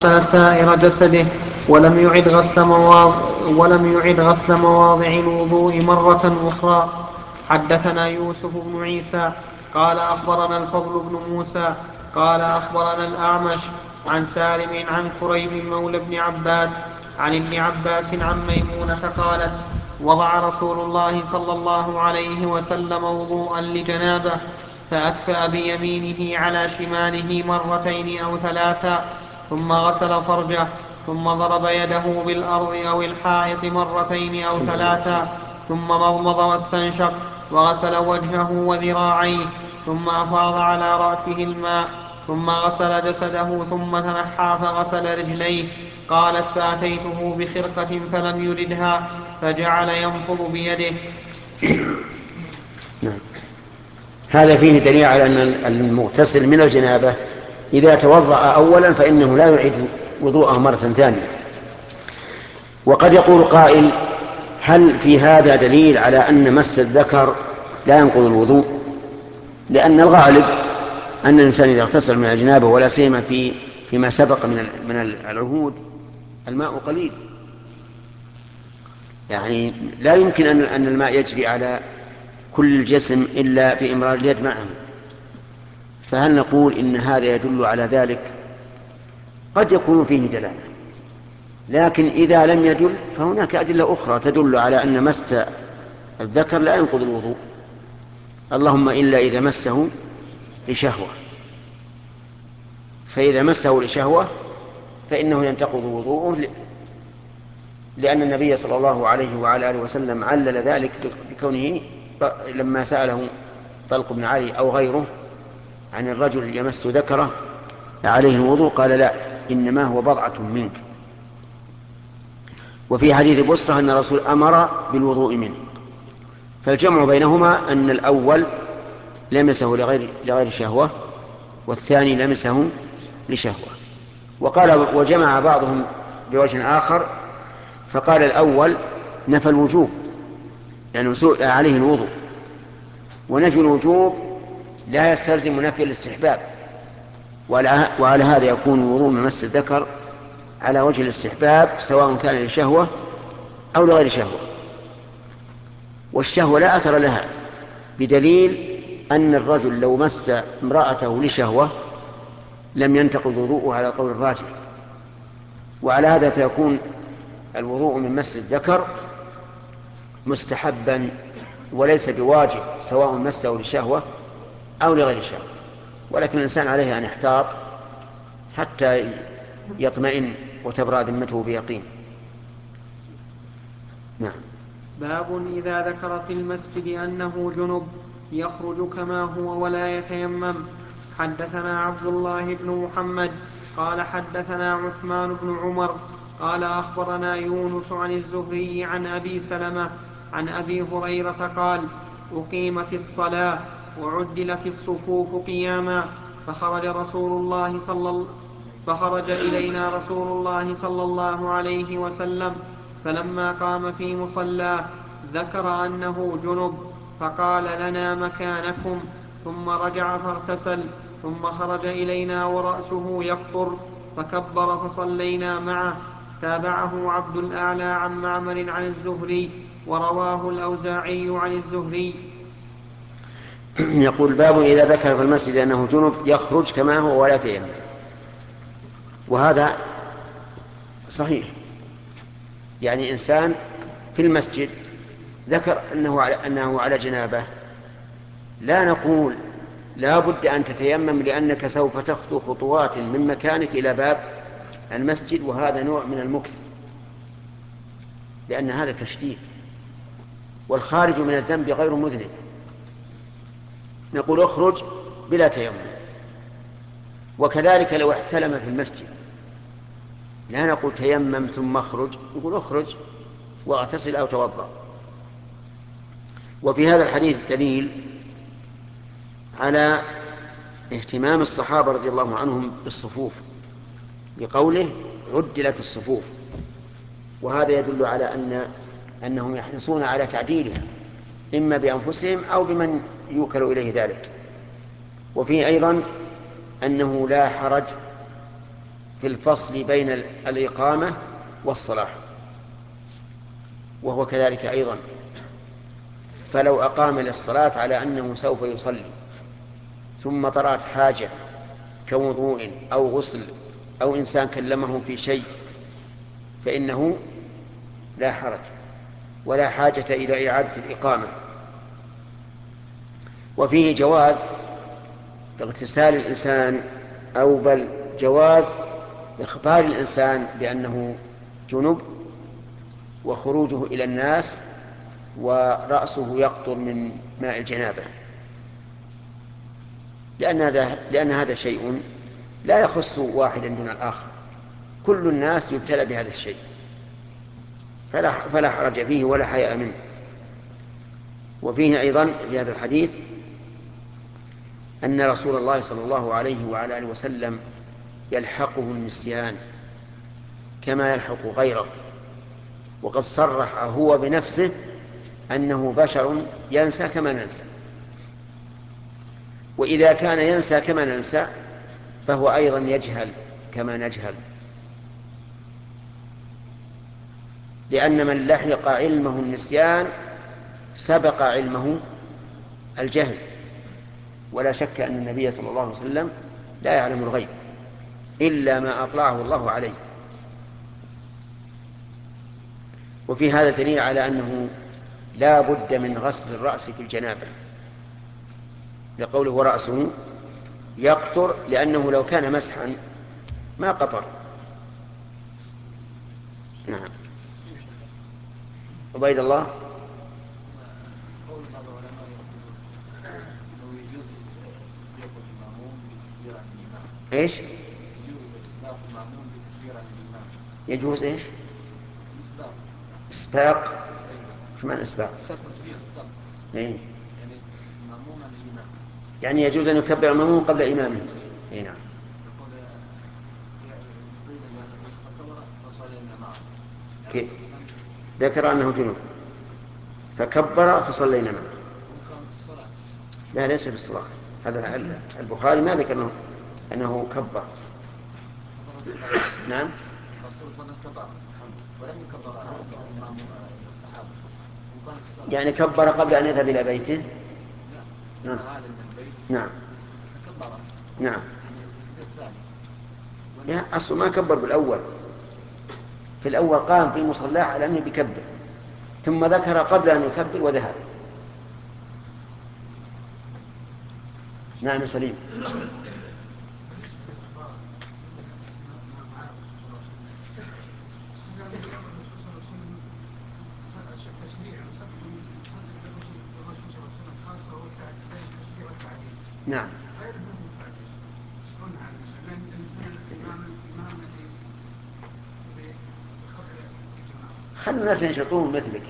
سائر جسده ولم يعد غسل مواضع الوضوء مرة أخرى. حدثنا يوسف بن عيسى قال أخبرنا الفضل بن موسى قال أخبرنا الأعمش عن سالم عن كريب مولى ابن عباس عن ابن عباس عن ميمونة قالت: وضع رسول الله صلى الله عليه وسلم وضوءا لجنابه فأكفأ بيمينه على شماله مرتين أو ثلاثا، ثم غسل فرجه، ثم ضرب يده بالأرض أو الحائط مرتين أو ثلاثا، ثم مضمض واستنشق، وغسل وجهه وذراعيه، ثم أفاض على رأسه الماء، ثم غسل جسده، ثم تنحى فغسل رجليه. قالت: فأتيته بخرقة فلم يردها فجعل ينفض بيده. نعم. هذا فيه دليل على أن المغتسل من الجنابة إذا توضأ أولا فإنه لا يعيد وضوءه مرة ثانية. وقد يقول قائل: هل في هذا دليل على أن مس الذكر لا ينقض الوضوء؟ لأن الغالب أن الإنسان إذا اغتسل من الجنابة ولا سيما فيما سبق من العهود الماء قليل، يعني لا يمكن أن الماء يجري على كل الجسم إلا بإمرار اليد معه. فهل نقول إن هذا يدل على ذلك؟ قد يكون فيه دلالة، لكن إذا لم يدل فهناك أدلة أخرى تدل على أن مس الذكر لا ينقض الوضوء، اللهم إلا إذا مسه لشهوة، فإذا مسه لشهوة فإنه ينتقض وضوءه، لأن النبي صلى الله عليه وعلى آله وسلم علل ذلك بكونه لما سأله طلق بن علي أو غيره عن الرجل يمس ذكره عليه الوضوء قال: لا، إنما هو بضعة منك. وفي حديث بصرة أن الرسول أمر بالوضوء منه. فالجمع بينهما أن الأول لمسه لغير شهوة، والثاني لمسه لشهوة. وجمع بعضهم بوجه آخر فقال: الأول نفى الوجوب، يعني سئل عليه الوضوء، ونفي الوجوب لا يستلزم نفي الاستحباب، وعلى هذا يكون الوضوء من مس الذكر على وجه الاستحباب سواء كان لشهوة أو لغير شهوة. والشهوة لا أثر لها، بدليل أن الرجل لو مس امرأته لشهوة لم ينتقض وضوءه على القول الراجح. وعلى هذا فيكون الوضوء من مس الذكر مستحبا وليس بواجب سواء مسه لشهوة أو لغير شهوة، ولكن الإنسان عليه أن يحتاط حتى يطمئن وتبرأ ذمته بيقين. نعم. باب إذا ذكر في المسجد أنه جنب يخرج كما هو ولا يتيمم. حدثنا عبد الله بن محمد قال حدثنا عثمان بن عمر قال أخبرنا يونس عن الزهري عن أبي سلمة عن أبي هريرة قال: أقيمت الصلاة وعدلت الصفوف قياما، فخرج إلينا رسول الله صلى الله عليه وسلم، فلما قام في مصلاه ذكر أنه جنب، فقال: لنا مكانكم، ثم رجع فاغتسل، ثم خرج إلينا ورأسه يقطر، فكبر فصلينا معه. تابعه عبد الأعلى عن معمر عن الزهري، ورواه الأوزاعي عن الزهري. يقول: باب إذا ذكر في المسجد أنه جنب يخرج كما هو ولا يتيمم. وهذا صحيح، يعني إنسان في المسجد ذكر أنه على جنابه، لا نقول لا بد أن تتيمم لأنك سوف تخطو خطوات من مكانك إلى باب المسجد، وهذا نوع من المكث، لأن هذا تشديد، والخارج من الذنب غير مذنب. نقول: اخرج بلا تيمم. وكذلك لو احتلم في المسجد لا نقول تيمم ثم اخرج، نقول: اخرج واغتسل أو توضأ. وفي هذا الحديث دليل على اهتمام الصحابة رضي الله عنهم بالصفوف، بقوله: عدلت الصفوف، وهذا يدل على أنهم يحرصون على تعديلها إما بأنفسهم أو بمن يوكل إليه ذلك. وفيه أيضا أنه لا حرج في الفصل بين الإقامة والصلاة، وهو كذلك أيضا. فلو أقام للصلاة على أنه سوف يصلي ثم طرأت حاجة كوضوء أو غسل أو إنسان كلمه في شيء فإنه لا حرج ولا حاجة إلى إعادة الإقامة. وفيه جواز اغتسال الإنسان أو بل جواز إخبار الإنسان بأنه جنب وخروجه إلى الناس ورأسه يقطر من ماء الجنابة، لأن هذا شيء لا يخص واحدا دون الآخر، كل الناس يبتلى بهذا الشيء، فلا حرج فيه ولا حياء منه. وفيه أيضا في هذا الحديث أن رسول الله صلى الله عليه وعلى آله وسلم يلحقه النسيان كما يلحق غيره، وقد صرح هو بنفسه أنه بشر ينسى كما ننسى، وإذا كان ينسى كما ننسى فهو أيضا يجهل كما نجهل، لأن من لحق علمه النسيان سبق علمه الجهل، ولا شك أن النبي صلى الله عليه وسلم لا يعلم الغيب إلا ما أطلعه الله عليه. وفي هذا دليل على أنه لا بد من غسل الرأس في الجنابة، لقوله ورأسه يقطر، لأنه لو كان مسحا ما قطر. نعم. عبيد الله. ايش يجوز ايش اسباق؟ ايش معنى اسباق؟ إيه؟ يعني يجوز ان يكبر المأموم قبل امامه. اي نعم. ذكر انه جنوب فكبر فصلينا معه. لا ليس في الصلاة، هذا البخاري ما ذكر انه كبر. نعم. يعني كبر قبل أن يذهب إلى بيته. نعم. نعم. نعم. يا أصل ما كبر بالأول، في الأول قام في مصلاه على أنه بيكبر، ثم ذكر قبل أن يكبر وذهب. نعم سليم. نعم. خلوا الناس ينشطون مثلك،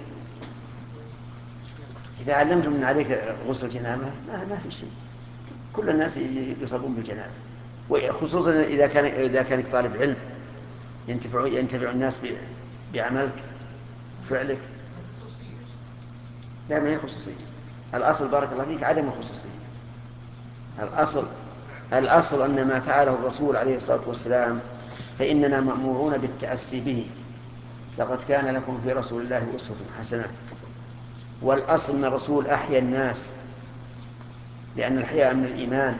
إذا علمتم من عليك غسل الجنابة ما في شيء، كل الناس يصابون بالجنابة، وخصوصا إذا كانك طالب علم ينتفع الناس بعملك فعلك. لا ما هي خصوصية، الأصل بارك الله فيك عدم الخصوصية. الأصل أن ما فعله الرسول عليه الصلاة والسلام فإننا مأمورون بالتأسي به، لقد كان لكم في رسول الله أسوة حسنة. والأصل أن الرسول أحيا الناس، لأن الحياء من الإيمان،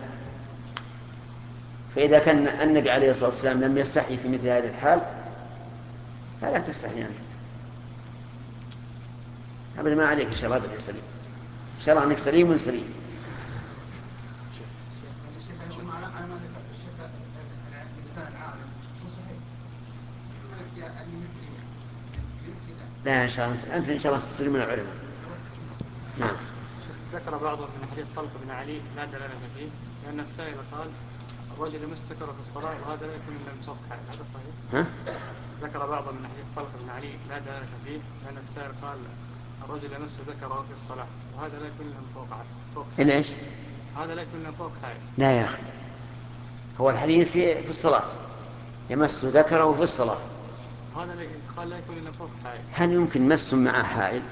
فإذا كان النبي عليه الصلاة والسلام لم يستحي في مثل هذه الحال فلا تستحي أنت. أبدا ما عليك إن شاء الله أبدا سليم، إن شاء الله أنك سليم من سليم. لا إن شاء الله أنت إن شاء الله تصير من العلماء. نعم. ذكر بعضهم من حديث طلق بن علي لا دلالة فيه، لأن السائل قال الرجل يمس ذكره في الصلاة وهذا لا يكون إلا من صوت حائل، هذا صحيح؟ ذكر بعضهم من حديث طلق بن علي لا دلالة فيه، لأن السائل قال الرجل يمس ذكره في الصلاة وهذا لا يكون إلا من فوق حائل. إيش؟ هذا لا يكون إلا من فوق حائل. لا يا أخي، هو الحديث في الصلاة، يمس ذكره في الصلاة، هذا قال لا يكون إلا فوق حائل. هل يمكن مس مع حائل؟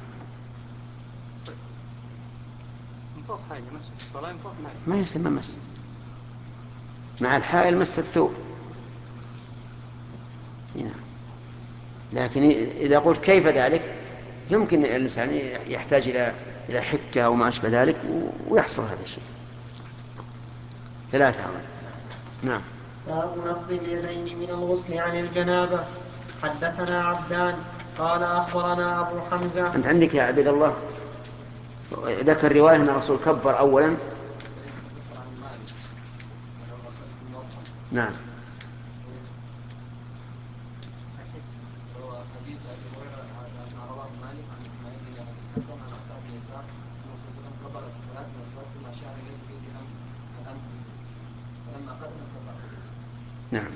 من فوق حائل يمس في الصلاة، من فوق حائل ما يسمى مس، مع الحائل مس الثوب. نعم. لكن إذا قلت كيف ذلك يمكن الإنسان يحتاج إلى حكة أو ما أشبه ذلك ويحصل هذا الشيء. 3. نعم. باب نفض اليدين من الغسل عن الجنابة. حدثنا عبدان قال أخبرنا أبو حمزة. أنت عندك يا عبد الله ذكر رواية أن الرسول كبر أولا. نعم. نعم.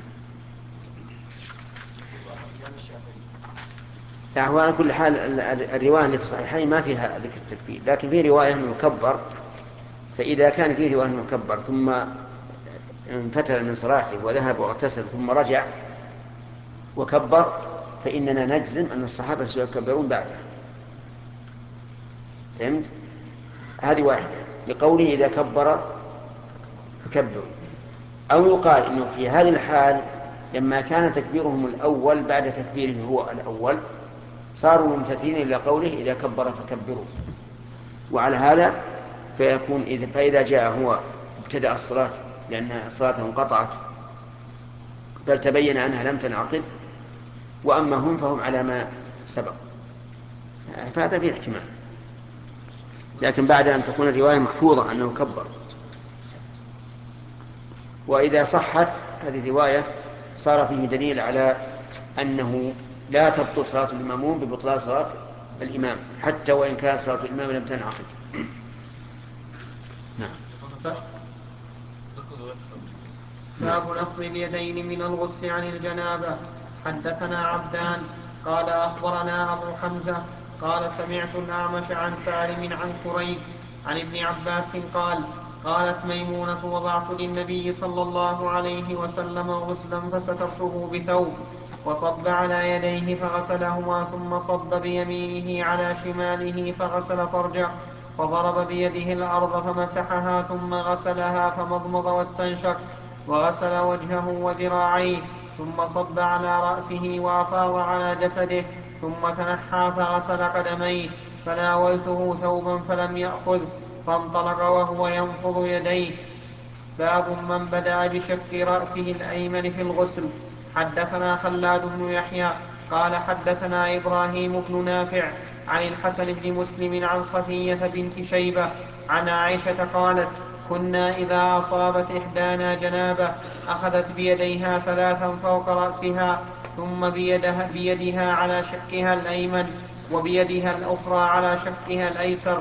هو على كل حال الرواية اللي في الصحيحين ما فيها ذكر التكبير، لكن في رواية أنه يكبر. فإذا كان فيه رواية أنه يكبر ثم انفتل من صلاته وذهب واغتسل ثم رجع وكبر فإننا نجزم أن الصحابة سيكبرون بعده. فهمت؟ هذه واحدة لقوله إذا كبر فكبروا. أو يقال إنه في هذه الحال لما كان تكبيرهم الأول بعد تكبيره هو الأول صاروا ممتثلين إلى قوله إذا كبر فكبروا. وعلى هذا فإذا جاء هو ابتدأ الصلاة لأن صلاته انقطعت بل تبين أنها لم تنعقد، وأما هم فهم على ما سبق، فهذا فيه احتمال. لكن بعد أن تكون الرواية محفوظة أنه كبر. وإذا صحت هذه الرواية صار فيه دليل على أنه لا تبطل صلاة المأموم ببطلان صلاة الإمام حتى وإن كانت صلاة الإمام لم تنعقد. نعم. باب نفض اليدين من الغسل عن الجنابة. حدثنا عبدان قال أخبرنا أبو حمزة قال سمعت الأعمش عن سالم عن كريب عن ابن عباس قال قالت ميمونة وضعت للنبي صلى الله عليه وسلم غسلا فسترته بثوب وصب على يديه فغسلهما ثم صب بيمينه على شماله فغسل فرجه فضرب بيده الأرض فمسحها ثم غسلها فمضمض واستنشق وغسل وجهه وذراعيه ثم صب على رأسه وأفاض على جسده ثم تنحى فغسل قدميه فناولته ثوبا فلم يأخذ فانطلق وهو ينفض يديه. باب من بدأ بشق رأسه الأيمن في الغسل. حدثنا خلاد بن يحيى قال حدثنا إبراهيم بن نافع عن الحسن بن مسلم عن صفية بنت شيبة عن عائشة قالت كنا إذا أصابت إحدانا جنابة أخذت بيديها 3 فوق رأسها ثم بيدها على شقها الأيمن وبيدها الأخرى على شقها الأيسر.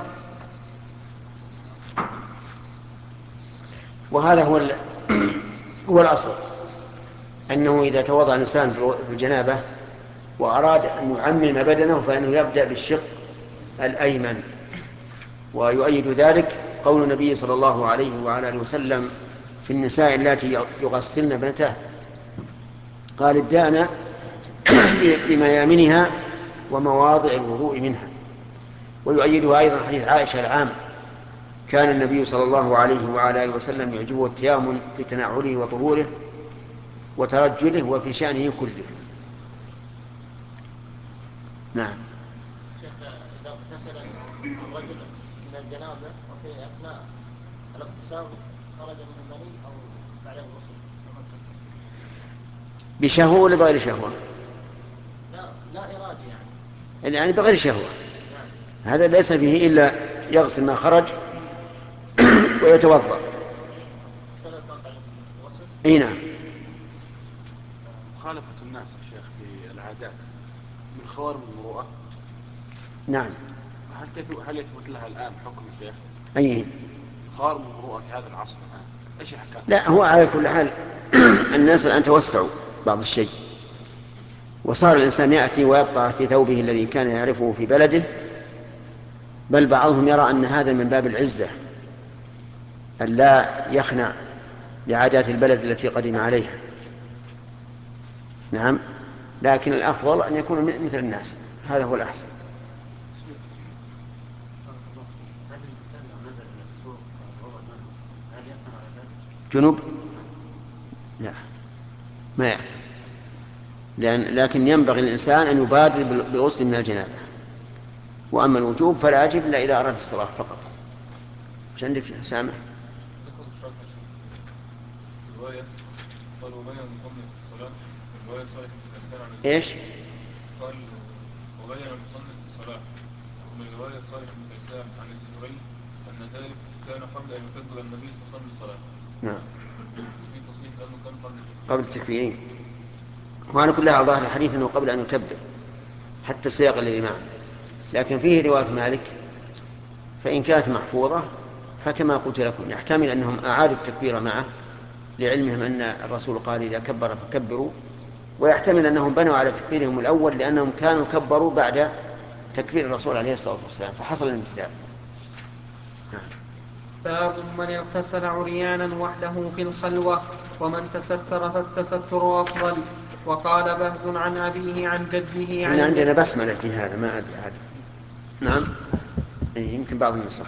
وهذا هو الأصل، أنه إذا توضأ الإنسان في الجنابة وأراد أن يعمم بدنه فإنه يبدأ بالشق الأيمن. ويؤيد ذلك قول النبي صلى الله عليه وعلى آله وسلم في النساء التي يغسلن ابنته قال ابدأنا بميامنها ومواضع الوضوء منها. ويؤيدها أيضا حديث عائشة العام كان النبي صلى الله عليه وعلى آله وسلم يعجبه التيامن في تنعله وطهوره وترجله وفي شأنه كله. نعم. شيخ إذا اغتسل الرجل من الجنابة وفي أثناء الاغتسال خرج من المني أو بعد الغسل بشهوة ولا بغير شهوة؟ لا إرادي يعني بغير شهوة. هذا ليس فيه إلا يغسل ما خرج ويتوضأ. اي نعم. مخالفة الناس يا شيخ في العادات من خوارم المروءة. نعم. هل يثبت لها الآن حكم يا شيخ؟ أي خوارم المروءة في هذا العصر الآن ايش احكام؟ لا، هو على كل حال الناس الآن توسعوا بعض الشيء، وصار الإنسان يأتي ويبقى في ثوبه الذي كان يعرفه في بلده، بل بعضهم يرى أن هذا من باب العزة أن لا يخنع لعادات البلد التي قدم عليها. نعم. لكن الأفضل أن يكون مثل الناس، هذا هو الأحسن. جنوب؟ لا، ما يعرف. لكن ينبغي الإنسان أن يبادر بالغسل من الجنابة. وأما الوجوب فلا يجب إلا إذا أراد الصلاة فقط. مش عندك سامع؟ رواية قال وبين المصنف في الصلاة رواية صالح بن كيسان عن إيش؟ قال وبين المصنف في الصلاة من رواية صالح بن كيسان عن الزهري أن ذلك كان قبل أن يكبر النبي صلى الله عليه وسلم الصلاة. نعم. في تصريح لأنه كان قبل التكبيرين. وأنا كلها ظاهر الحديث أنه قبل أن يكبر حتى السياق الذي معه، لكن فيه رواية مالك فإن كانت محفوظة فكما قلت لكم يحتمل أنهم أعادوا التكبير معه لعلمهم أن الرسول قال إذا كبر فكبروا، ويحتمل أنهم بنوا على تكبيرهم الأول لأنهم كانوا كبروا بعد تكبير الرسول عليه الصلاة والسلام فحصل الامتثال. باب من اغتسل عريانا وحده في الخلوة ومن تستر فالتستر أفضل. وقال بهز عن أبيه عن جده احنا عندنا بسملة في هذا ما أدري هذا. نعم يمكن بعض النسخ.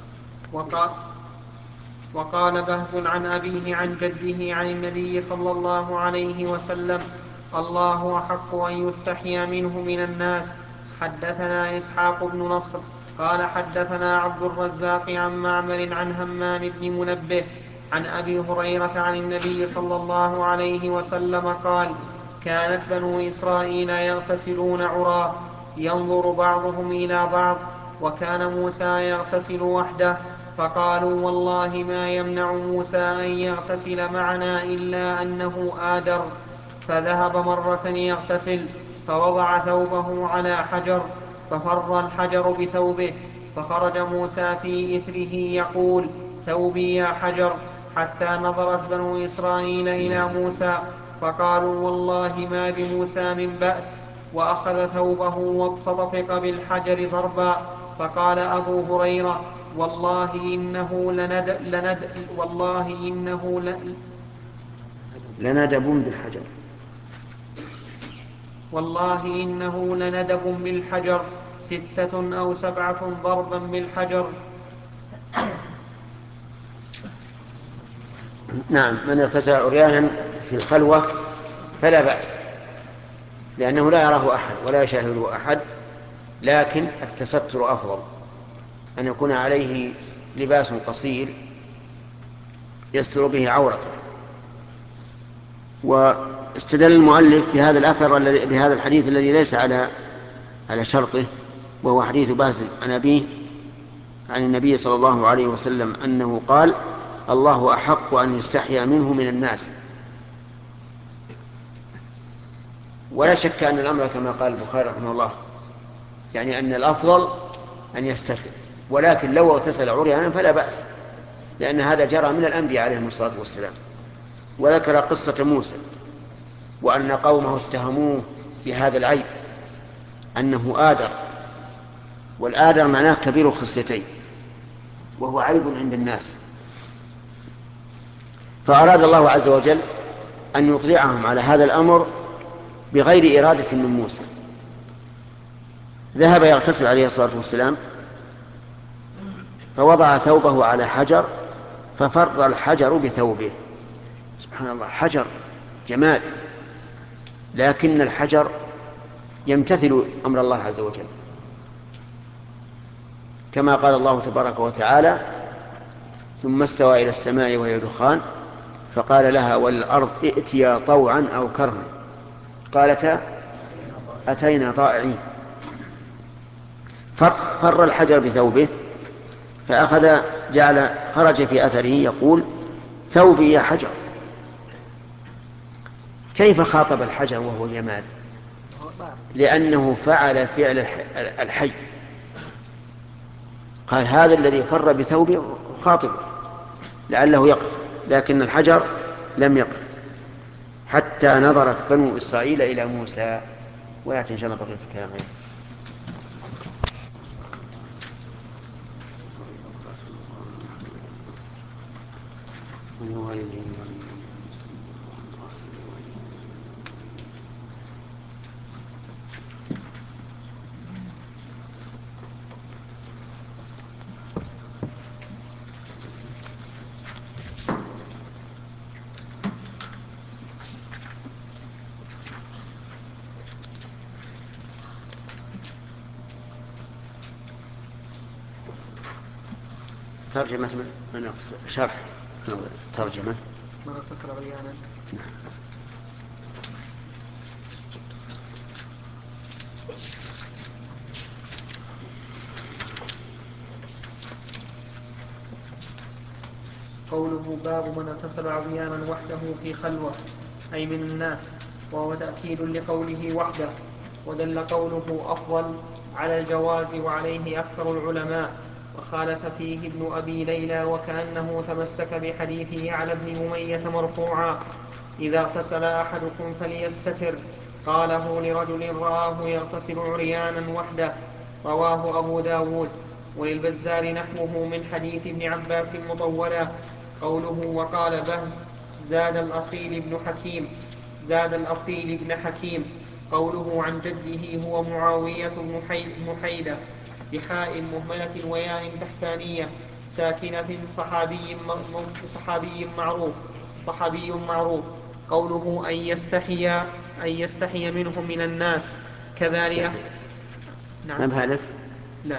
وقال بهز عن أبيه عن جده عن النبي صلى الله عليه وسلم الله أحق أن يستحيا منه من الناس. حدثنا إسحاق بن نصر قال حدثنا عبد الرزاق عن معمر عن همام بن منبه عن أبي هريرة عن النبي صلى الله عليه وسلم قال كانت بنو إسرائيل يغتسلون عراه ينظر بعضهم إلى بعض وكان موسى يغتسل وحده فقالوا والله ما يمنع موسى أن يغتسل معنا إلا أنه آدر. فذهب مرة يغتسل فوضع ثوبه على حجر ففر الحجر بثوبه فخرج موسى في إثره يقول ثوبي يا حجر حتى نظرت بنو إسرائيل إلى موسى فقالوا والله ما بموسى من بأس وأخذ ثوبه فطفق بالحجر ضربا. فقال أبو هريرة والله إنه لندب بالحجر والله إنه لندب بالحجر 6 أو 7 ضربا بالحجر. نعم. من اغتسل عريانا في الخلوة فلا بأس لأنه لا يراه أحد ولا يشاهده أحد، لكن التستر أفضل، أن يكون عليه لباس قصير يستر به عورته. واستدل المؤلف بهذا الأثر بهذا الحديث الذي ليس على شرطه، وهو حديث باز عن أبيه عن النبي صلى الله عليه وسلم أنه قال الله أحق أن يستحيا منه من الناس. ولا شك أن الأمر كما قال البخاري رحمه الله يعني أن الأفضل أن يستتر، ولكن لو اغتسل عريانا فلا بأس، لأن هذا جرى من الأنبياء عليهم الصلاة والسلام. وذكر قصة موسى وأن قومه اتهموه بهذا العيب أنه آدر، والآدر معناه كبير الخصيتين وهو عيب عند الناس. فأراد الله عز وجل أن يطلعهم على هذا الأمر بغير إرادة من موسى. ذهب يغتسل عليه الصلاة والسلام فوضع ثوبه على حجر ففر الحجر بثوبه. سبحان الله، حجر جماد، لكن الحجر يمتثل أمر الله عز وجل، كما قال الله تبارك وتعالى ثم استوى إلى السماء وهي دخان فقال لها والأرض ائتيا طوعا أو كرها قالتا أتينا طائعين. فر الحجر بثوبه فأخذ خرج في أثره يقول ثوبي يا حجر. كيف خاطب الحجر وهو جماد؟ لأنه فعل فعل الحي، قال هذا الذي فر بثوبه خاطبه لعله يقف، لكن الحجر لم يقف حتى نظرت بنو إسرائيل إلى موسى. ويأتي إن شاء الله بقية الكلام عليه. ترجمة من شرح ترجمة من اغتسل عريانا. قوله باب من اغتسل عريانا وحده في خلوة أي من الناس، وهو تأكيد لقوله وحده. ودل قوله أفضل على الجواز وعليه أكثر العلماء، وخالف فيه ابن أبي ليلى وكأنه تمسك بحديث يعلى بن أمية مرفوعا: إذا اغتسل أحدكم فليستتر، قاله لرجل رآه يغتسل عريانا وحده. رواه أبو داود. وللبزار نحوه من حديث ابن عباس مطولا. قوله وقال بهز زاد الأصيل بن حكيم. قوله عن جده هو معاوية بن حيدة بحاء مهملة وياء تحتانية ساكنة صحابي معروف. قوله أن يستحي منه من الناس كذلك. ما بهالف. لا.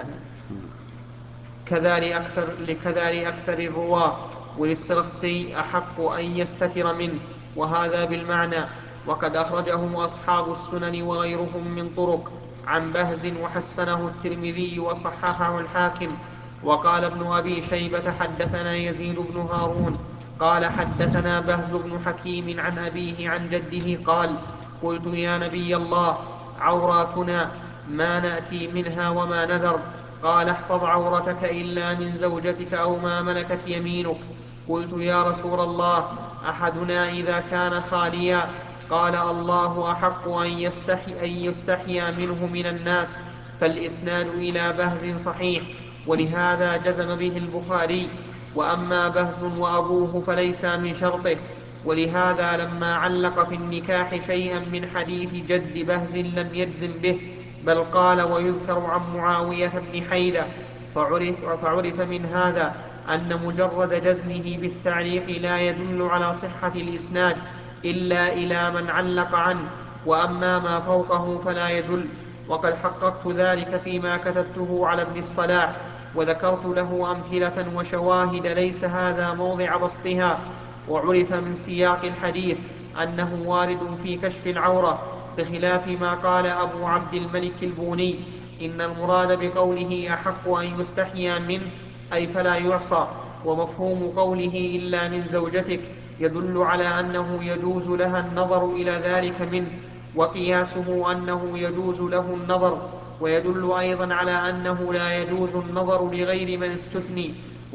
كذلك أكثر الرواة. وللسرخسي أحق أن يستتر منه، وهذا بالمعنى. وقد أخرجه أصحاب السنن وغيرهم من طرق عن بهز وحسنه الترمذي وصححه الحاكم. وقال ابن أبي شيبة حدثنا يزيد بن هارون قال حدثنا بهز بن حكيم عن أبيه عن جده قال: قلت يا نبي الله، عوراتنا ما نأتي منها وما نذر؟ قال: احفظ عورتك إلا من زوجتك أو ما ملكت يمينك. قلت يا رسول الله، أحدنا إذا كان خاليا؟ قال: الله أحق أن يستحيا منه من الناس. فالإسناد إلى بهز صحيح، ولهذا جزم به البخاري. وأما بهز وأبوه فليس من شرطه، ولهذا لما علق في النكاح شيئا من حديث جد بهز لم يجزم به، بل قال: ويذكر عن معاوية بن حيدة. فعرف من هذا أن مجرد جزمه بالتعليق لا يدل على صحة الإسناد إلا إلى من علق عنه، وأما ما فوقه فلا يدل. وقد حققت ذلك فيما كتبته على ابن الصلاح، وذكرت له أمثلة وشواهد ليس هذا موضع بسطها. وعرف من سياق الحديث أنه وارد في كشف العورة، بخلاف ما قال أبو عبد الملك البوني: إن المراد بقوله أحق أن يستحيا منه أي فلا يعصى. ومفهوم قوله إلا من زوجتك يدل على أنه يجوز لها النظر إلى ذلك منه، وقياسه أنه يجوز له النظر. ويدل أيضا على أنه لا يجوز النظر لغير من استثني،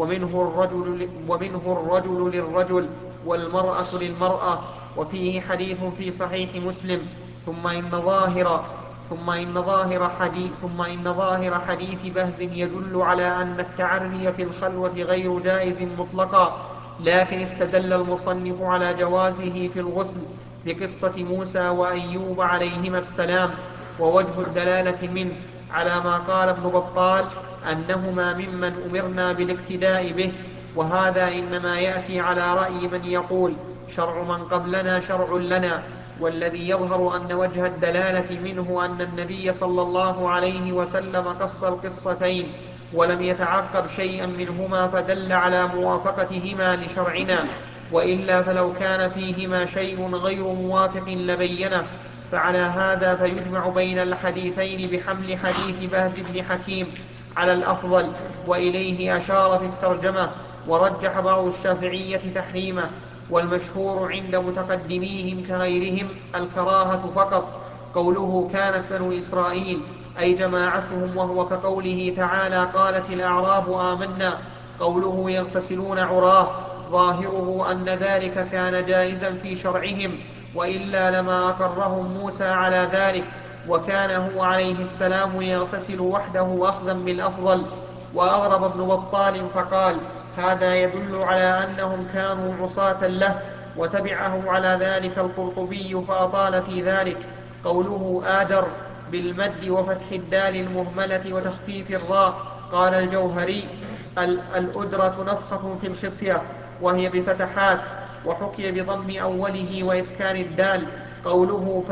ومنه الرجل للرجل والمرأة للمرأة. وفيه حديث في صحيح مسلم: ثم إن ظاهر حديث بهز يدل على أن التعري في الخلوة غير جائز مطلقا، لكن استدل المصنف على جوازه في الغسل بقصة موسى وأيوب عليهما السلام. ووجه الدلالة منه على ما قال ابن بطال أنهما ممن أمرنا بالاقتداء به، وهذا إنما يأتي على رأي من يقول: شرع من قبلنا شرع لنا. والذي يظهر أن وجه الدلالة منه أن النبي صلى الله عليه وسلم قص القصتين ولم يتعقب شيئا منهما، فدل على موافقتهما لشرعنا، وإلا فلو كان فيهما شيء غير موافق لبينه. فعلى هذا فيجمع بين الحديثين بحمل حديث بهز بن حكيم على الأفضل، وإليه أشار في الترجمة. ورجح بعض الشافعية تحريمه، والمشهور عند متقدميهم كغيرهم الكراهة فقط. قوله كانت بنو إسرائيل أي جماعتهم، وهو كقوله تعالى: قالت الأعراب آمنا. قوله يغتسلون عراه ظاهره أن ذلك كان جائزا في شرعهم، وإلا لما أقرهم موسى على ذلك، وكان هو عليه السلام يغتسل وحده أخذا بالأفضل. وأغرب ابن بطال فقال: هذا يدل على أنهم كانوا عصاة له. وتبعه على ذلك القرطبي فأطال في ذلك. قوله آدر بالمد وفتح الدال المهملة وتخفيف الراء. قال الجوهري: الأدرة نفخة في الخصية وهي بفتحات، وحكي بضم أوله وإسكان الدال. قوله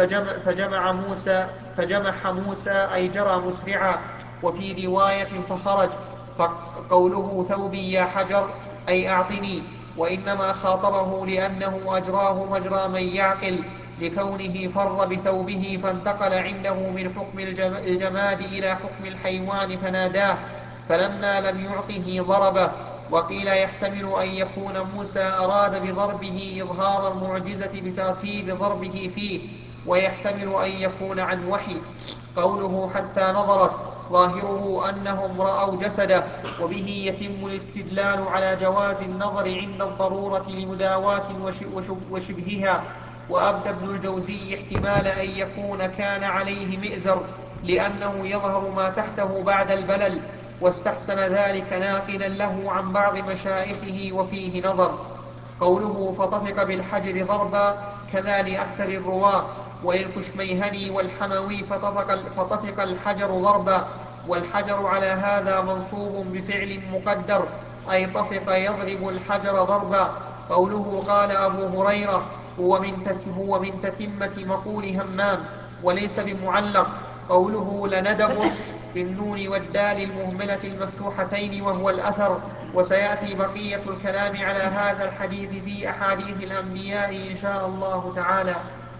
فجمح موسى أي جرى مسرعا. وفي رواية فخرج، فقوله ثوبي يا حجر أي أعطني، وإنما خاطبه لأنه أجراه مجرى من يعقل، لكونه فر بثوبه فانتقل عنده من حكم الجماد إلى حكم الحيوان فناداه، فلما لم يعطه ضربه. وقيل يحتمل أن يكون موسى أراد بضربه إظهار المعجزة بتأكيد ضربه فيه، ويحتمل أن يكون عن وحي. قوله حتى نظرت ظاهره أنهم رأوا جسده، وبه يتم الاستدلال على جواز النظر عند الضرورة لمداواة وشبهها. وأبدى ابن الجوزي احتمال أن يكون كان عليه مئزر لأنه يظهر ما تحته بعد البلل، واستحسن ذلك ناقلا له عن بعض مشايخه وفيه نظر. قوله فطفق بالحجر ضربا كذا لأكثر الرواة، وللكشميهني والحموي فطفق الحجر ضربا، والحجر على هذا منصوب بفعل مقدر، أي طفق يضرب الحجر ضربا. قوله قال أبو هريرة هو من تتمة مقول همام وليس بمعلق. قوله لندب بالنون والدال المهملة المفتوحتين وهو الأثر. وسيأتي بقية الكلام على هذا الحديث في أحاديث الأنبياء إن شاء الله تعالى.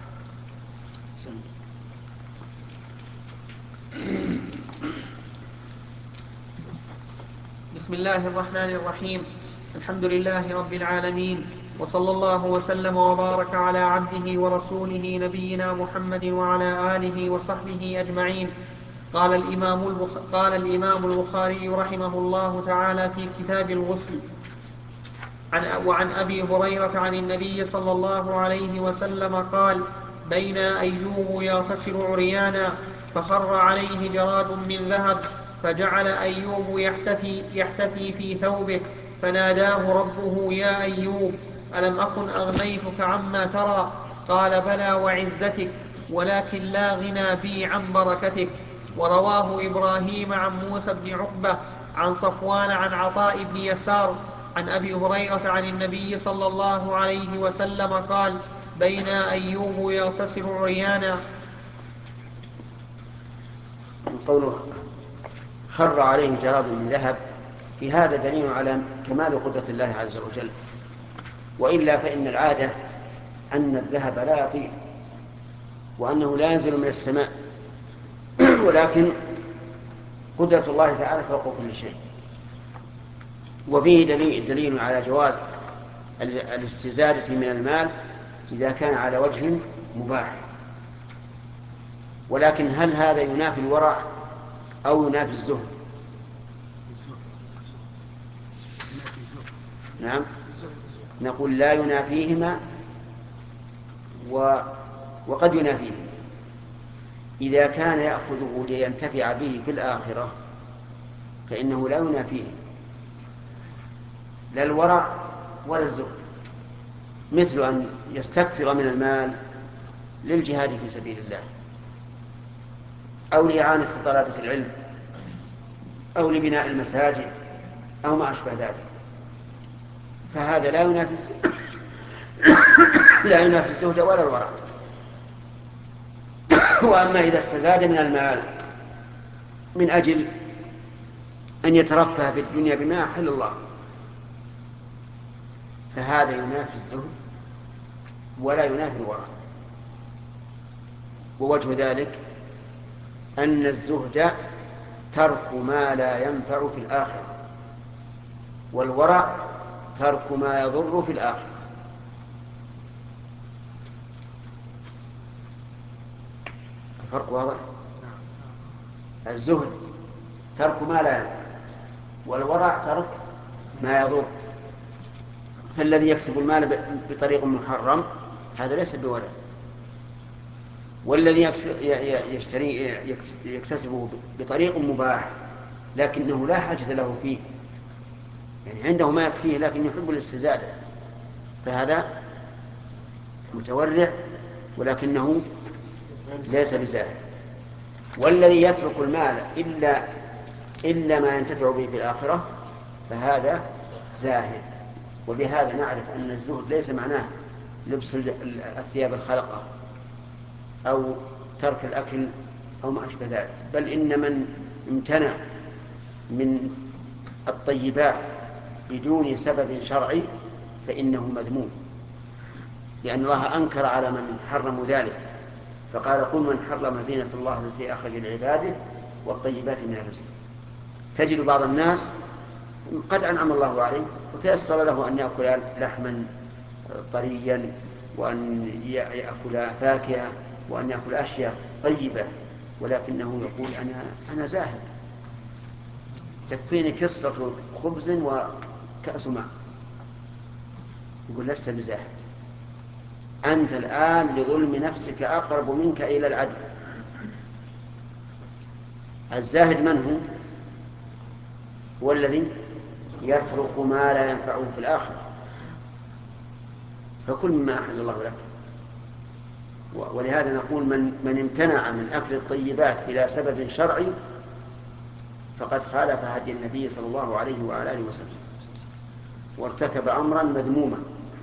بسم الله الرحمن الرحيم. الحمد لله رب العالمين، وصلى الله وسلم وبارك على عبده ورسوله نبينا محمد وعلى آله وصحبه أجمعين. قال الإمام البخاري رحمه الله تعالى في كتاب الغسل: وعن أبي هريرة عن النبي صلى الله عليه وسلم قال: بين أيوب يغتسل عريانا فخر عليه جراد من ذهب، فجعل أيوب يحتثي في ثوبه، فناداه ربه: يا أيوب ألم أكن أغنيتك عما ترى؟ قال: بلى وعزتك، ولكن لا غنى بي عن بركتك. ورواه إبراهيم عن موسى بن عقبة عن صفوان عن عطاء بن يسار عن أبي هريرة عن النبي صلى الله عليه وسلم قال: بين أيوب يغتسل عريانا. قوله خر عليه جراد من ذهب، في هذا دليل على كمال قدرة الله عز وجل، وإلا فإن العادة أن الذهب لا يطير وأنه لا ينزل من السماء ولكن قدرة الله تعالى فوق كل شيء. وفيه دليل على جواز الاستزادة من المال إذا كان على وجه مباح. ولكن هل هذا ينافي الورع أو ينافي الزهد؟ نعم، نقول لا ينافيهما وقد ينافيهما. إذا كان يأخذه لينتفع به في الآخرة فإنه لا ينافيه لا الورع ولا الزهد، مثل أن يستكثر من المال للجهاد في سبيل الله، أو لإعانة طلبة العلم، أو لبناء المساجد، أو ما أشبه ذلك، فهذا لا ينافي الزهد ولا الورع. وأما إذا استزاد من المال من أجل أن يترفه في الدنيا بما أحل الله فهذا ينافي الزهد ولا ينافي الورع. ووجه ذلك أن الزهد ترك ما لا ينفع في الآخرة، والورع ترك ما يضر في الآخرة. الفرق واضح؟ الزهد ترك ما لا ينفع، والورع ترك ما يضر. فالذي يكسب المال بطريق محرم هذا ليس بورع، والذي يكتسبه بطريق مباح لكنه لا حاجة له فيه، يعني عنده ما يكفيه لكن يحب الاستزادة، فهذا متورع ولكنه ليس بزاهد. والذي يترك المال إلا ما ينتفع به في الآخرة فهذا زاهد. وبهذا نعرف أن الزهد ليس معناه لبس الثياب الخلقة أو ترك الأكل أو ما أشبه ذلك، بل إن من امتنع من الطيبات بدون سبب شرعي فإنه مذموم، لأن الله أنكر على من حرموا ذلك، فقال قل من حرم زينة الله التي أخرج لعباده والطيبات من الرزق. تجد بعض الناس قد أنعم الله عليه وتيسر له أن يأكل لحما طريا وأن يأكل فاكهة وأن يأكل أشياء طيبة، ولكنه يقول أنا زاهد، تكفيني كسرة خبز وكأس ماء. يقول لست بزاهد، أنت الآن لظلم نفسك أقرب منك إلى العدل. الزاهد من هو؟ هو الذي يترك ما لا ينفعه في الآخرة، فكل مما أحل الله لك. ولهذا نقول من امتنع من أكل الطيبات بلا سبب شرعي فقد خالف هدي النبي صلى الله عليه وعلى آله وسلم وارتكب أمرا مذموما.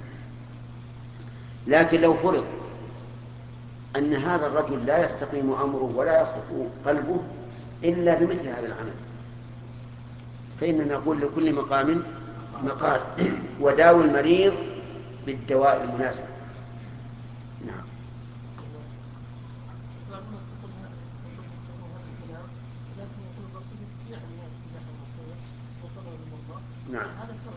لكن لو فرض أن هذا الرجل لا يستقيم أمره ولا يصلح قلبه إلا بمثل هذا العمل، فإننا نقول لكل مقام مقال، وداوي المريض بالدواء المناسب. نعم. نعم.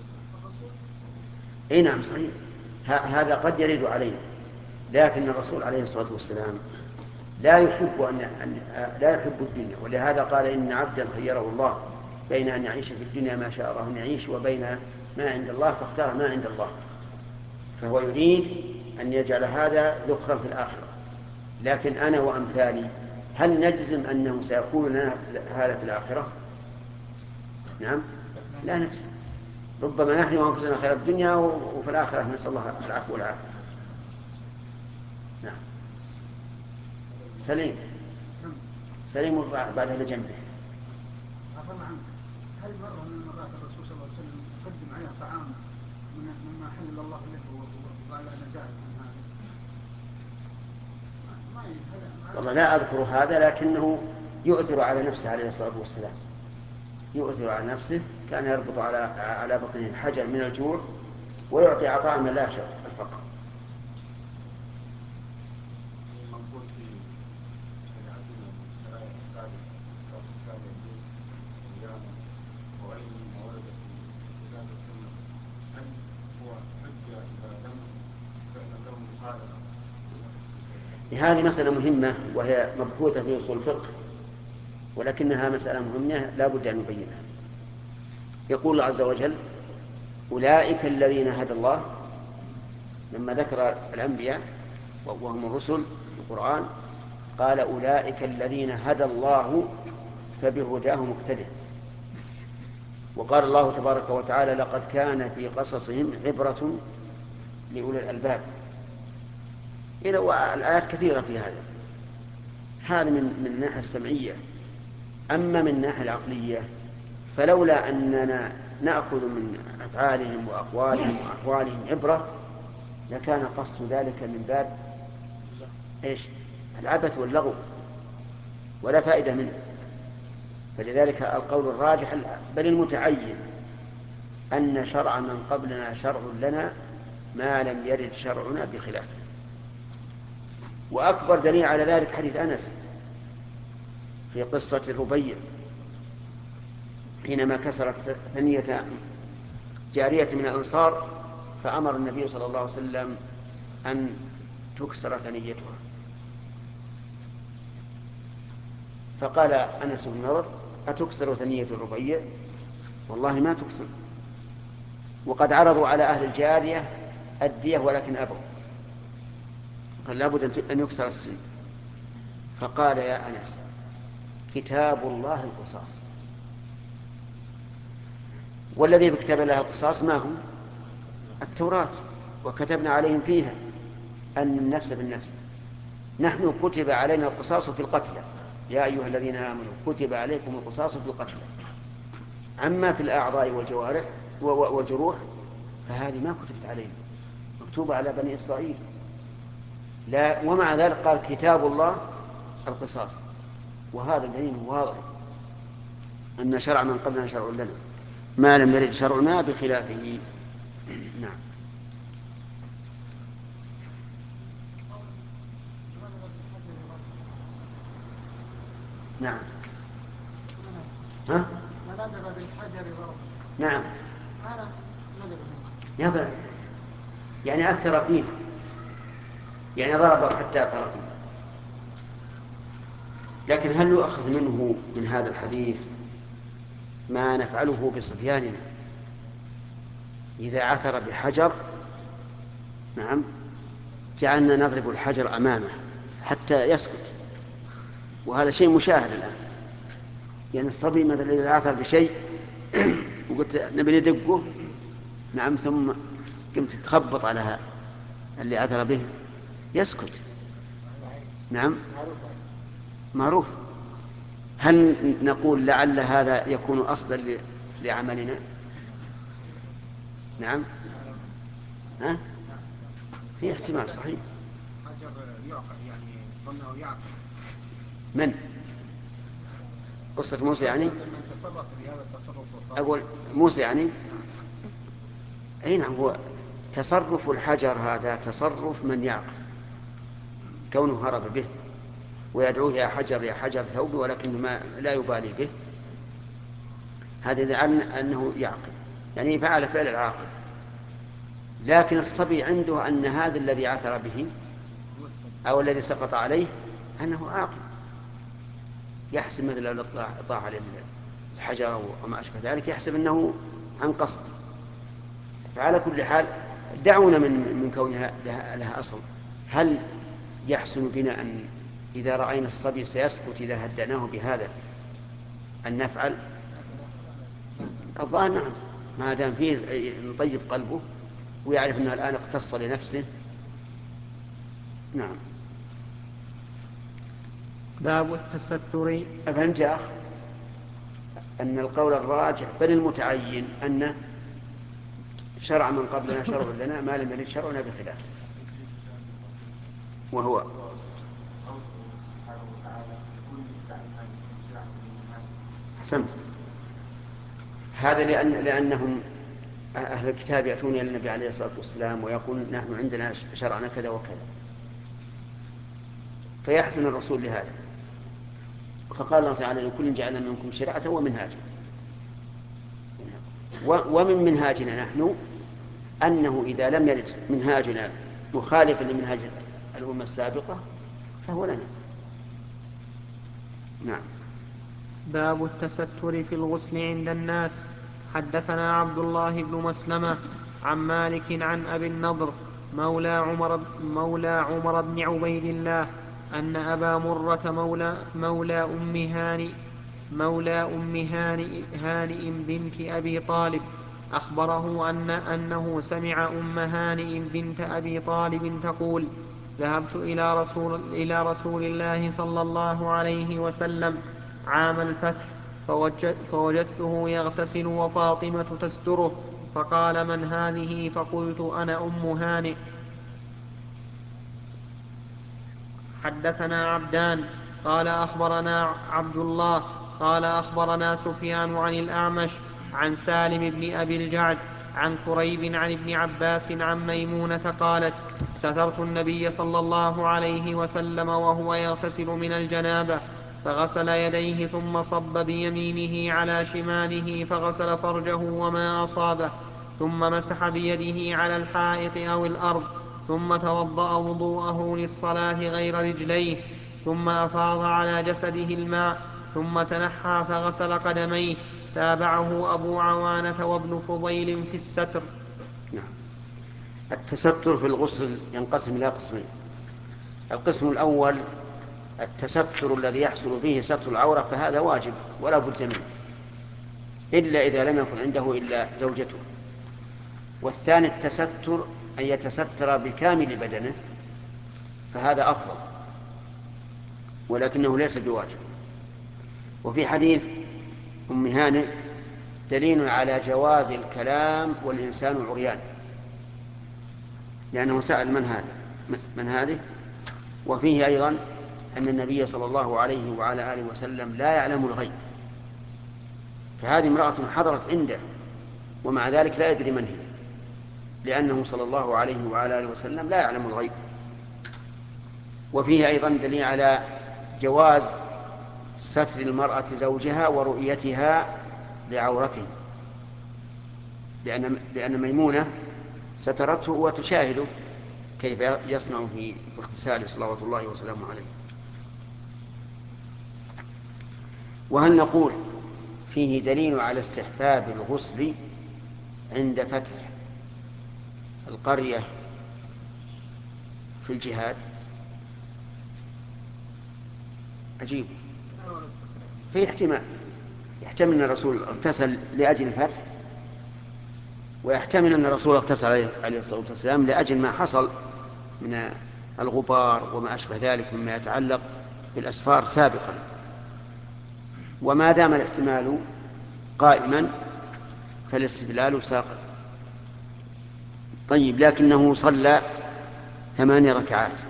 اي نعم صحيح، هذا قد يرد عليه، لكن الرسول عليه الصلاة والسلام لا يحب الدنيا، ولهذا قال إن عبدا خيره الله بين أن يعيش في الدنيا ما شاء الله أن يعيش وبين ما عند الله فاختار ما عند الله، فهو يريد أن يجعل هذا ذخرا في الآخرة. لكن أنا وأمثالي هل نجزم أنه سيكون لنا هذا في الآخرة؟ نعم لا نجزم، ربما نحن وأنفسنا خير الدنيا وفي الآخرة نسأل الله العفو والعافية. نعم. سليم بعد هذا جنبه. عفوا عنك، هل مرة من المرات الرسول صلى الله عليه وسلم قدم عليه طعام مما حل الله له وقال أنا زاهد عن هذا؟ والله لا أذكر هذا، لكنه يؤثر على نفسه عليه الصلاة والسلام، يؤثر على نفسه، كان يربط على بطنه الحجر من الجوع ويعطي عطاء من لا يخشى الفقر. هذه مسألة مهمة وهي مبحوثة في أصول الفقه، ولكنها مسألة مهمة لا بد أن نبينها. يقول الله عز وجل أولئك الذين هدى الله، لما ذكر الأنبياء وهم الرسل في القرآن قال أولئك الذين هدى الله فبهداه مقتدى. وقال الله تبارك وتعالى لقد كان في قصصهم عبرة لأولي الألباب. الآيات كثيرة في هذا من الناحية السمعية. أما من الناحية العقلية فلولا أننا نأخذ من أفعالهم وأقوالهم وأحوالهم عبرة لكان قصد ذلك من باب العبث واللغو ولا فائدة منه. فلذلك القول الراجح بل المتعين أن شرع من قبلنا شرع لنا ما لم يرد شرعنا بخلافه. وأكبر دليل على ذلك حديث أنس في قصة الربيع حينما كسرت ثنية جارية من الأنصار فأمر النبي صلى الله عليه وسلم أن تكسر ثنيتها، فقال أنس بن نضر أتكسر ثنية الربيع؟ والله ما تكسر، وقد عرضوا على أهل الجارية الدية ولكن أبوا، قال لابد أن يكسر السن. فقال يا أنس كتاب الله القصاص، والذي بكتب الله القصاص ما هو؟ التوراة، وكتبنا عليهم فيها أن النفس بالنفس. نحن كتب علينا القصاص في القتلى يا أيها الذين آمنوا كتب عليكم القصاص في القتلى. أما في الأعضاء والجوارح والجروح فهذه ما كتبت علينا، مكتوبة على بني إسرائيل. لا، ومع ذلك قال كتاب الله القصاص، وهذا دليل واضح أن شرع من قبلنا شرع لنا. ما لم يرد شرعنا بخلافه. نعم. نعم. ها؟ ونذر بالحجر ضربا. نعم. هذا نذر يضرب يعني أثر فيه، يعني ضربه حتى أثر فيه. لكن هل يؤخذ منه من هذا الحديث ما نفعله بصبياننا إذا عثر بحجر؟ نعم، جعلنا نضرب الحجر أمامه حتى يسكت، وهذا شيء مشاهد الآن. يعني الصبي مثلا إذا عثر بشيء وقلت نبي ندقه، نعم، ثم قمت تخبط على اللي عثر به، يسكت. نعم، معروف. هل نقول لعل هذا يكون أصلا لعملنا؟ نعم. ها؟ في احتمال صحيح. حجر يعقل، يعني ظنه يعقل. من؟ قصة موسى يعني؟ من تصرف بهذا التصرف أقول موسى يعني؟ أي نعم، هو تصرف الحجر هذا تصرف من يعقل، كونه هرب به ويدعوه يا حجر يا حجر ثوبي، ولكن ما لا يبالي به، هذا يدل أنه يعقل، يعني فعل فعل العاقل. لكن الصبي عنده أن هذا الذي عثر به أو الذي سقط عليه أنه عاقل، يحسب مثل لو طاح عليه الحجر أو ما أشبه ذلك، يحسب أنه عن قصد. فعلى كل حال دعونا من كونها لها أصل. هل يحسن بنا أن إذا رأينا الصبي سيسكت إذا هدأناه بهذا أن نفعل؟ الظاهر نعم، ما دام فيه نطيب قلبه ويعرف أنه الآن اقتص لنفسه. نعم. باب التستر. أفهمت يا أخ أن القول الراجح بل المتعين أن شرع من قبلنا شرع لنا ما لم يرد شرعنا بخلاف، وهو أحسنت. هذا لأنهم أهل الكتاب يأتون إلى النبي عليه الصلاة والسلام ويقولون نحن عندنا شرعنا كذا وكذا، فيحسن الرسول لهذا، فقال الله تعالى لكل جعلنا منكم شرعة ومنهاجا. ومن منهاجنا نحن أنه إذا لم يرد منهاجنا مخالفا لمنهاج الأمة السابقة فهو لنا. نعم. باب التستر في الغسل عند الناس. حدثنا عبد الله بن مسلمة عن مالك عن أبي النضر مولى عمر بن عبيد الله أن أبا مرة مولى أم هانئ بنت أبي طالب أخبره أنه سمع أم هانئ بنت أبي طالب تقول: ذهبت إلى رسول الله صلى الله عليه وسلم عام الفتح فوجدته يغتسل وفاطمة تستره، فقال: من هذه؟ فقلت: أنا أم هانئ. حدثنا عبدان قال أخبرنا عبد الله قال أخبرنا سفيان عن الأعمش عن سالم بن أبي الجعد عن كريب عن ابن عباس عن ميمونة قالت: سترت النبي صلى الله عليه وسلم وهو يغتسل من الجنابة، فغسل يديه ثم صب بيمينه على شماله فغسل فرجه وما أصابه، ثم مسح بيده على الحائط أو الأرض، ثم توضأ وضوءه للصلاة غير رجليه، ثم أفاض على جسده الماء، ثم تنحى فغسل قدميه. تابعه أبو عوانة وابن فضيل في الستر. نعم. التستر في الغسل ينقسم إلى قسمين. القسم الأول التستر الذي يحصل به ستر العورة، فهذا واجب ولا بد منه إلا إذا لم يكن عنده إلا زوجته. والثاني التستر أن يتستر بكامل بدنه، فهذا أفضل ولكنه ليس بواجب. وفي حديث أم هانئ دليل على جواز الكلام والإنسان عريان، لأنه سأل من هذه. وفيه أيضا أن النبي صلى الله عليه وعلى آله وسلم لا يعلم الغيب، فهذه امرأة حضرت عنده ومع ذلك لا يدري من هي، لأنه صلى الله عليه وعلى آله وسلم لا يعلم الغيب. وفيه أيضا دليل على جواز ستر المرأة زوجها ورؤيتها لعورته، لأن ميمونة سترته وتشاهده كيف يصنع في اغتساله صلوات الله وسلامه عليه. وهل نقول فيه دليل على استحباب الغسل عند فتح القرية في الجهاد؟ عجيب، في احتمال، يحتمل أن الرسول اغتسل لأجل الفتح، ويحتمل أن الرسول اغتسل عليه الصلاة والسلام لأجل ما حصل من الغبار وما أشبه ذلك مما يتعلق بالأسفار سابقا. وما دام الاحتمال قائما فالاستدلال ساقط. طيب، لكنه صلى 8 ركعات،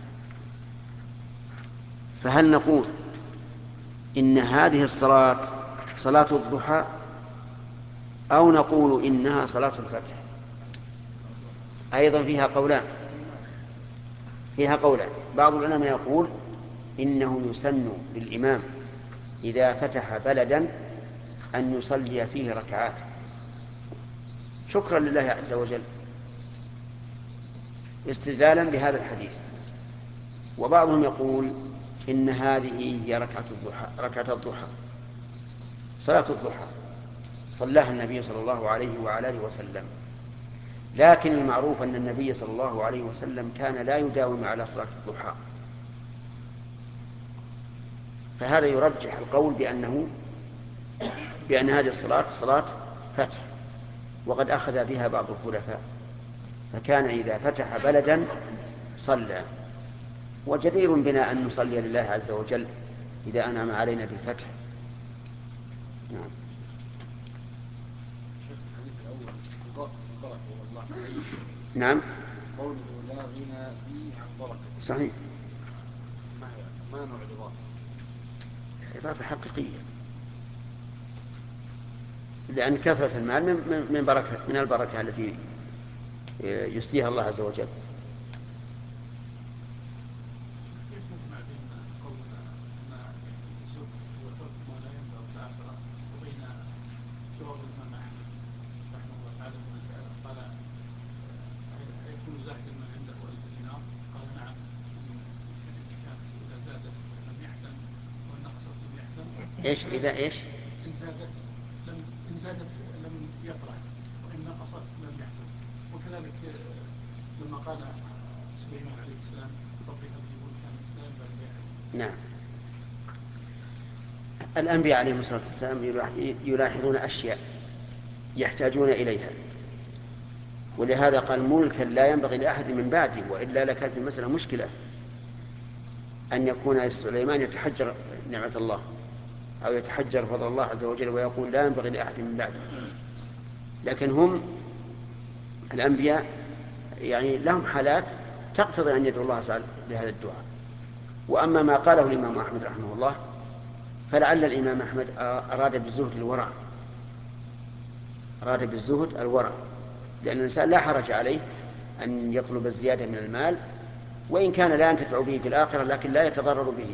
فهل نقول إن هذه الصلاة صلاة الضحى أو نقول إنها صلاة الفتح؟ أيضا فيها قولان. بعض العلماء يقول إنه يسن للإمام إذا فتح بلدا أن يصلي فيه ركعات شكرا لله عز وجل استدلالا بهذا الحديث. وبعضهم يقول إن هذه هي ركعة الضحى، صلاة الضحى صلاها النبي صلى الله عليه وعلى آله وسلم. لكن المعروف أن النبي صلى الله عليه وسلم كان لا يداوم على صلاة الضحى، فهذا يرجح القول بأن هذه الصلاة صلاة فتح، وقد أخذ بها بعض الخلفاء، فكان إذا فتح بلدا صلى. وجدير بنا أن نصلي لله عز وجل إذا أنعم علينا بالفتح. نعم. نعم، قوله لا غنى بي عن بركة، صحيح، ما نوع الإضافة؟ إضافة حقيقية، لأن كثرة المال من البركة التي يسديها الله عز وجل. كيف نجمع بين قولنا أن الزهد وترك ما لا ينفع في الآخرة وبين جواب الإمام أحمد رحمه الله تعالى في مسألة قال أيكون زاهدا من عنده 1000 دينار؟ قال نعم، إن كانت إذا زادت لم يحزن وإن نقصت لم يحزن. إيش إذا إيش؟ إن زادت لم يفرح وإن نقصت لم يحزن. وكذلك لما قال سليمان عليه السلام ربي هب لي ملكا لا ينبغي لأحد. نعم. الأنبياء عليهم الصلاة والسلام يلاحظون أشياء يحتاجون إليها، ولهذا قال ملكا لا ينبغي لأحد من بعدي، وإلا لكانت المسألة مشكلة أن يكون سليمان يتحجر نعمة الله أو يتحجر فضل الله عز وجل ويقول لا ينبغي لأحد من بعدي. لكن هم الأنبياء يعني لهم حالات تقتضي أن يدعو الله تعالى بهذا الدعاء. وأما ما قاله الإمام أحمد رحمه الله فلعل الإمام أحمد أراد بالزهد الورع، لأن الإنسان لا حرج عليه أن يطلب الزيادة من المال وإن كان لا ينتفع به في الآخرة، لكن لا يتضرر به،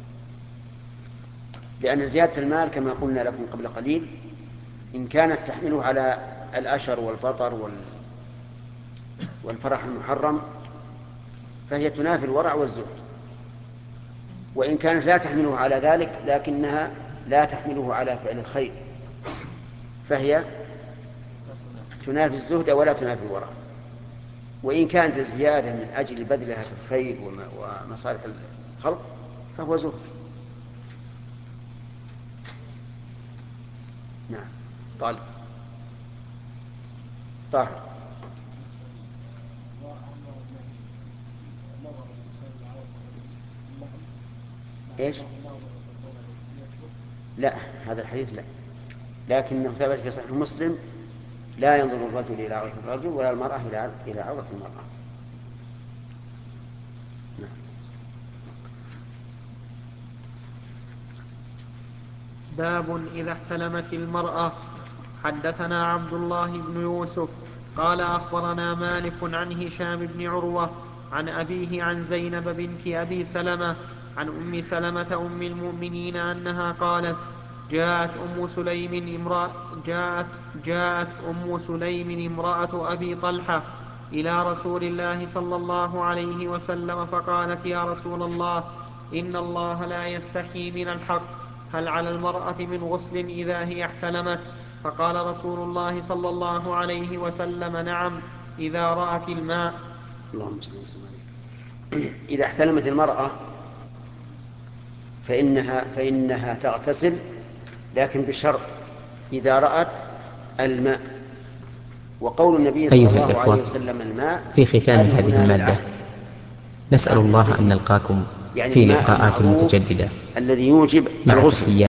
لأن زيادة المال كما قلنا لكم قبل قليل إن كانت تحمله على الأشر والفطر والفرح المحرم فهي تنافي الورع والزهد، وإن كانت لا تحمله على ذلك لكنها لا تحمله على فعل الخير فهي تنافي الزهد ولا تنافي الورع. وإن كانت الزيادة من أجل بذلها في الخير ومصالح الخلق فهو زهد. نعم. طالب طاهر. ايش؟ لا، هذا الحديث لا، لكنه ثبت في صحيح مسلم لا ينظر الرجل إلى عورة الرجل ولا المرأة إلى عورة المرأة. نعم. باب إذا احتلمت المرأة. حدثنا عبد الله بن يوسف قال أخبرنا مالك عن هشام بن عروة عن أبيه عن زينب بنت أبي سلمة عن أم سلمة أم المؤمنين أنها قالت: جاءت أم سليم امرأة أبي طلحة إلى رسول الله صلى الله عليه وسلم فقالت: يا رسول الله، إن الله لا يستحيي من الحق، هل على المرأة من غسل إذا هي احتلمت؟ فقال رسول الله صلى الله عليه وسلم: نعم، إذا رأت الماء. اللهم صل وسلم عليه. إذا احتلمت المرأة فإنها تغتسل، لكن بشرط إذا رأت الماء. وقول النبي صلى أيها الله عليه الإخوة، وسلم الماء في ختام هل هذه هنا المادة للعهد؟ نسأل الله أن نلقاكم يعني في الماء لقاءات المعروف متجددة الذي يوجب مع الغسل. تحيات